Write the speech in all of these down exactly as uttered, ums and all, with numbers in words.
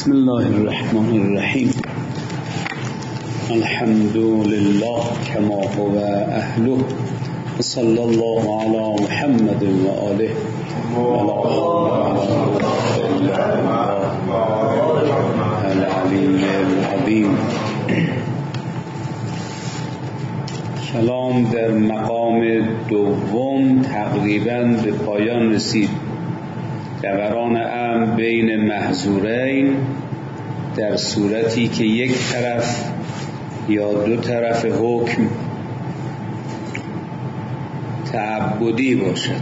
بسم الله الرحمن الرحیم. الحمد لله كما هو أهله، صلى الله على محمد وآله العلي العظيم. کلام در مقام دوم تقریباً به پایان رسید. دوران امر بین محظورین در صورتی که یک طرف یا دو طرف حکم تعبدی باشد.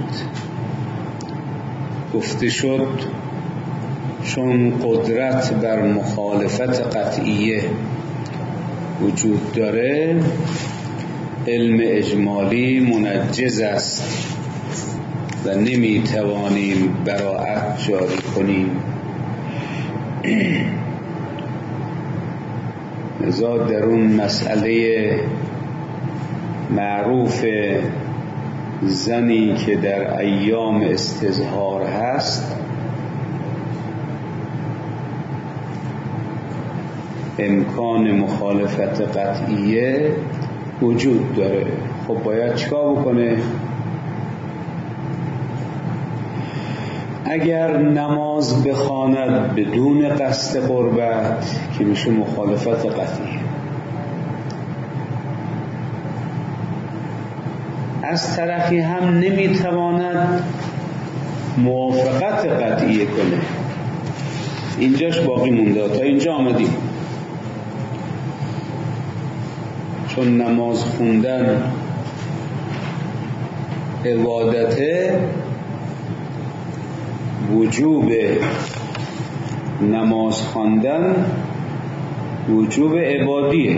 گفته شد چون قدرت بر مخالفت قطعیه وجود داره، علم اجمالی منجز است و نمی توانیم براءت جاری کنیم. لذا در اون مسئله معروف زنی که در ایام استظهار هست، امکان مخالفت قطعیه وجود داره. خب باید چیکار بکنه؟ اگر نماز بخواند بدون قصد قربت که میشه مخالفت قطعی، از طرفی هم نمیتواند موافقت قطعی کنه. اینجاش باقی مونده، تا اینجا آمدیم. چون نماز خوندن عبادته، وجوب نماز خواندن وجوب عبادیه.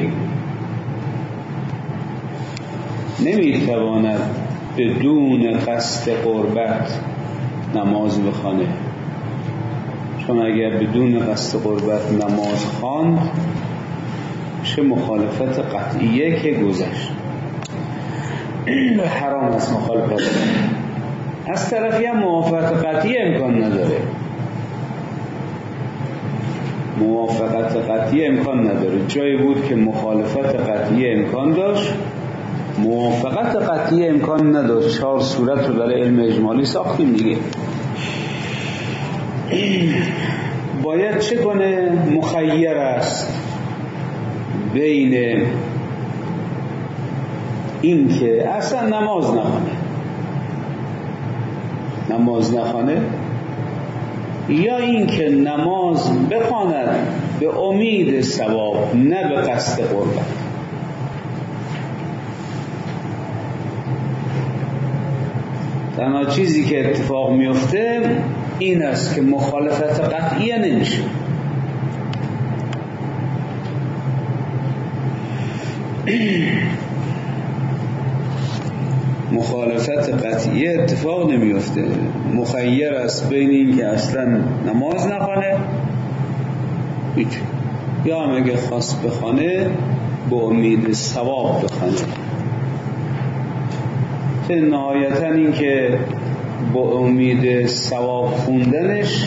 نمیتواند بدون قصد قربت نماز بخوانه، چون اگر بدون قصد قربت نماز خواند چه مخالفت قطعیه که گذشت، حرام است مخالفت. از طرفی هم موافقت قطعی امکان نداره. موافقت قطعی امکان نداره. جایی بود که مخالفت قطعی امکان داشت، موافقت قطعی امکان نداشت. چهار صورت رو برای علم اجمالی ساختیم دیگه. باید چه کنه؟ مخیر است بین این که اصلا نماز نخونه نماز نخونه یا این که نماز بخواند به امید ثواب، نه به قصد قربت. تنها چیزی که اتفاق میفته این است که مخالفت قطعیه نمیشه. مخالفت قطعی اتفاق نمیفته. مخیر است بین این که اصلا نماز نخوانه یا هم اگه خواست بخوانه به امید ثواب بخوانه. که نهایتا این که با امید ثواب خوندنش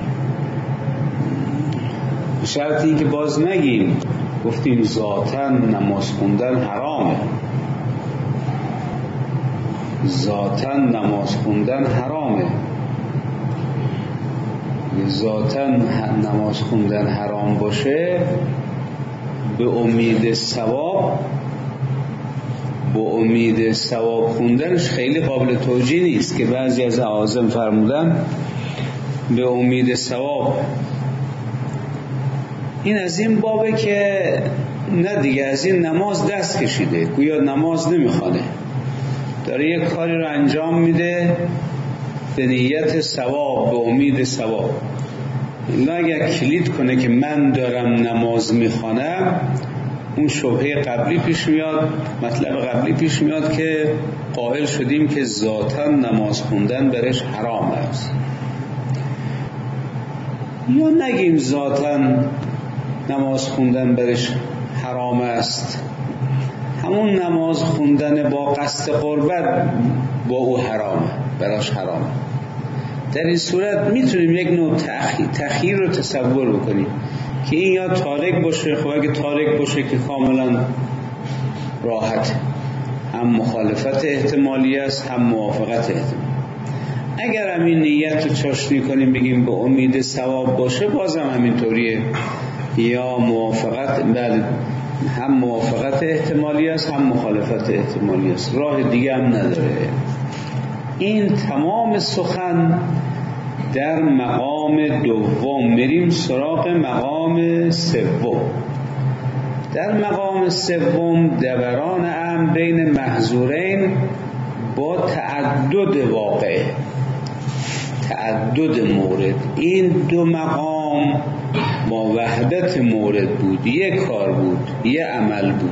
شرطی که باز نگیم، گفتیم ذاتاً نماز خوندن حرامه. ذاتاً نماز خوندن حرامه. ذاتاً نماز خوندن حرام باشه، به امید ثواب به امید ثواب خوندنش خیلی قابل توجیه نیست که بعضی از اعاظم فرمودن به امید ثواب. این از این بابه که نه دیگه از این نماز دست کشیده، گویا نماز نمیخوانه، داره یک کاری رو انجام میده به نیت ثواب، به امید ثواب. الا اگر کلید کنه که من دارم نماز میخوانم، اون شبهه قبلی پیش میاد، مطلب قبلی پیش میاد که قائل شدیم که ذاتاً نماز خوندن برش حرام است. یا نگیم ذاتاً نماز خوندن برش حرام است، همون نماز خوندن با قصد قربت با او حرامه، براش حرامه. در این صورت میتونیم یک نوع تخییر رو تصور بکنیم که این یا تارک باشه. خب اگه تارک باشه که کاملا راحت، هم مخالفت احتمالی است هم موافقت احتمالی. اگر هم این نیت رو چاشنی کنیم بگیم به امید ثواب باشه، بازم همینطوریه، یا موافقت، بعد هم موافقت احتمالی است هم مخالفت احتمالی است، راه دیگه هم نداره. این تمام سخن در مقام دوم. میریم سراغ مقام سوم. در مقام سوم دوران امر بین محظورین با تعدد واقع، تعدد مورد. این دو مقام با وحدت مورد بود، یک کار بود، یک عمل بود.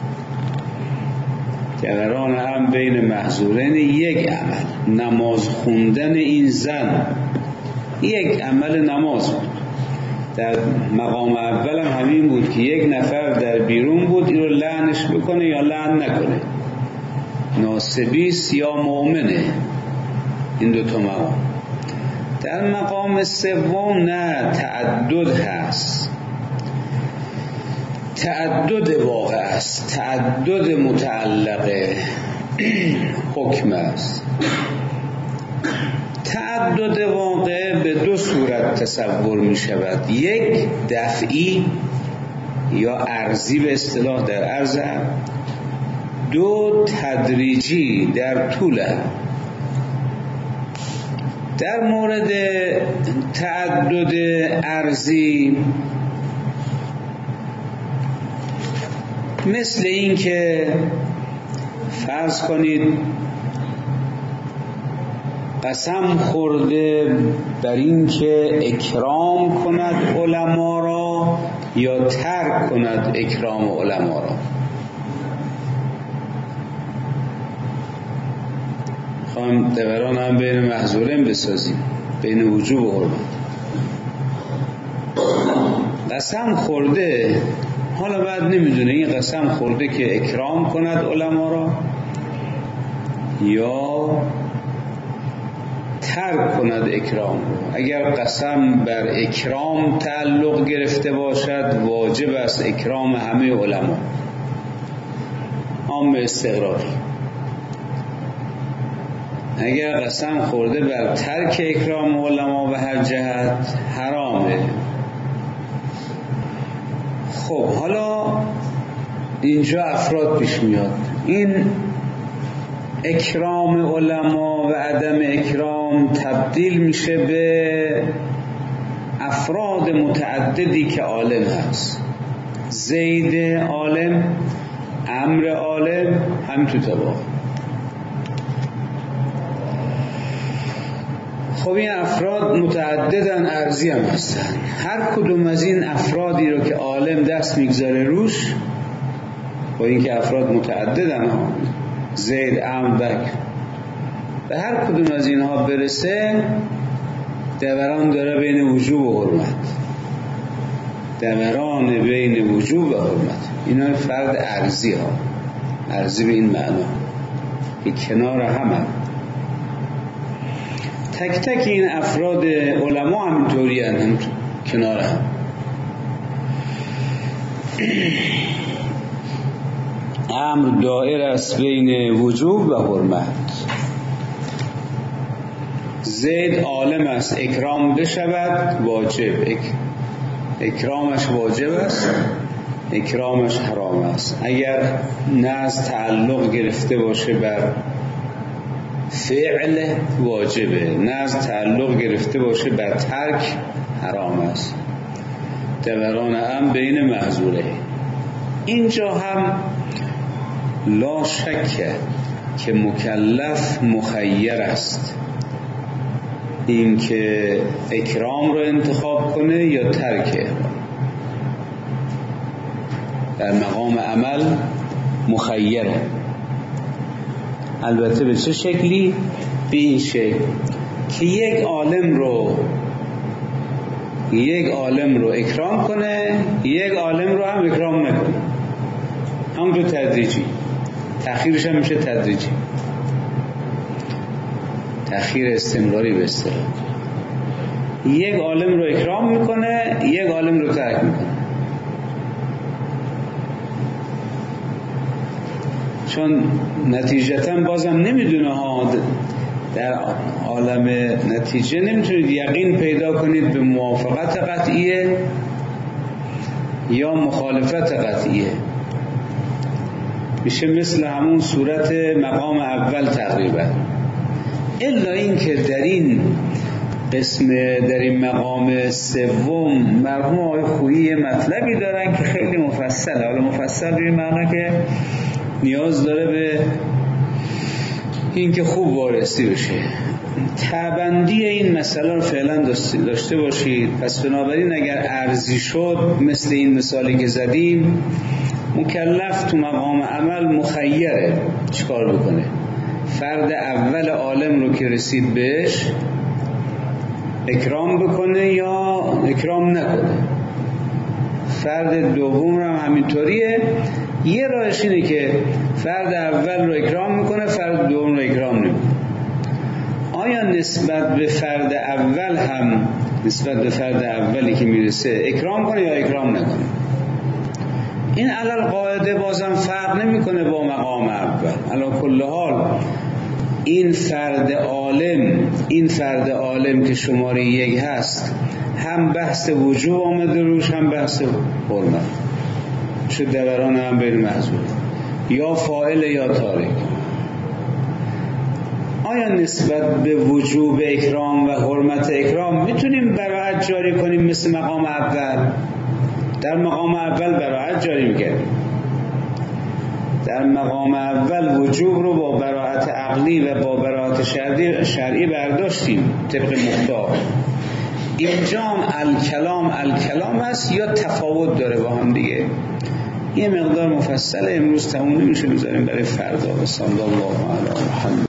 دوران امر بین محظورین یک عمل، نماز خوندن این زن یک عمل نماز بود. در مقام اول هم همین بود که یک نفر در بیرون بود، این رو لعنش بکنه یا لعن نکنه، ناسبیس یا مؤمنه. این دو تا مقام. در مقام سوم نه، تعدد هست، تعدد واقع است، تعدد متعلقه حکم است. تعدد واقع به دو صورت تصور می شود. یک دفعی یا ارزی به اصطلاح در عرض، دو تدریجی در طول. در مورد تعدد ارزی مثل این که فرض کنید قسم خورده بر این که اکرام کند علما را یا ترک کند اکرام علما را. خواهم دوران هم بین محظورین بسازیم، بین وجوب و حرمت. قسم خورده، حالا بعد نمیدونه این قسم خورده که اکرام کند علما را یا ترک کند اکرام را. اگر قسم بر اکرام تعلق گرفته باشد، واجب است اکرام همه علما، عام استقراری. اگر قسم خورده بر ترک اکرام علما به هر جهت، حرامه. خب حالا اینجا افراد پیش میاد. این اکرام علما و عدم اکرام تبدیل میشه به افراد متعددی که عالم هست. زید عالم، عمرو عالم، هم تو طباق. خب این افراد متعددن، ارزی هم هستن. هر کدوم از این افرادی رو که عالم دست میگذاره روش، با اینکه افراد متعددن ها، زید، عمرو، بکر، به هر کدوم از اینها برسه، دوران داره بین وجوب و حرمت. دوران بین وجوب و حرمت. اینا فرد ارزی ها، ارزی به این معنا که کنار هم هم. تک تک این افراد علما همینطوری هم, هم کنار هم. امر دائر است بین وجوب و حرمت. زید عالم است، اکرام بشود واجب، اک... اکرامش واجب است، اکرامش حرام است. اگر نه از تعلق گرفته باشه بر فعل واجبه، نه از تعلق گرفته باشه بر ترک حرام است. دوران هم بین محظوره. اینجا هم لا شک که مکلف مخیر است، این که اکرام رو انتخاب کنه یا ترک احرام. در مقام عمل مخیره. البته به چه شکلی؟ به این شکل که یک عالم رو یک عالم رو اکرام کنه، یک عالم رو هم اکرام نکنه. همونجور تدریجی، تأخیرش هم میشه تدریجی. تأخیر استمراری به اصطلاح. یک عالم رو اکرام میکنه، یک عالم رو ترک میکنه. چون نتیجتا بازم نمیدونه ها، در عالم نتیجه نمیتونید یقین پیدا کنید به موافقت قطعیه یا مخالفت قطعیه. میشه مثل همون صورت مقام اول تقریبا، الا این که در این قسم در این مقام سوم مرحوم آقای خویی مطلبی دارن که خیلی مفصله. حالا مفصل به این معنی که نیاز داره به این که خوب وارسی بشه. تبندی این مسئله رو فعلا داشته باشید. پس بنابراین اگر ارزی شد مثل این مثالی که زدیم، مکلف تو مقام عمل مخیره چیکار بکنه. فرد اول عالم رو که رسید بهش اکرام بکنه یا اکرام نکنه. فرد دوم رو هم همینطوریه. یه راهش اینه که فرد اول رو اکرام میکنه، فرد دوم رو اکرام نمیکنه. آیا نسبت به فرد اول هم نسبت به فرد اولی که میرسه اکرام کنه یا اکرام نکنه؟ این علل قاعده بازم فرق نمیکنه با مقام اول. علی کل حال این فرد عالم این فرد عالم که شماره یک هست، هم بحث وجوب آمده روش، هم بحث حرمت شد دوران هم بین محضور، یا فاعل یا تارک. آیا نسبت به وجوب اکرام و حرمت اکرام میتونیم براعت جاری کنیم مثل مقام اول؟ در مقام اول براعت جاری میکردیم. در مقام اول وجوب رو با براعت عقلی و با براعت شرعی, شرعی برداشتیم طبق مختار. اینجا هم الکلام الکلام است یا تفاوت داره با هم دیگه؟ یه مقدار مفصل امروز تموم نمیشه، بذاریم برای فردا. صلی الله علیه و محمد.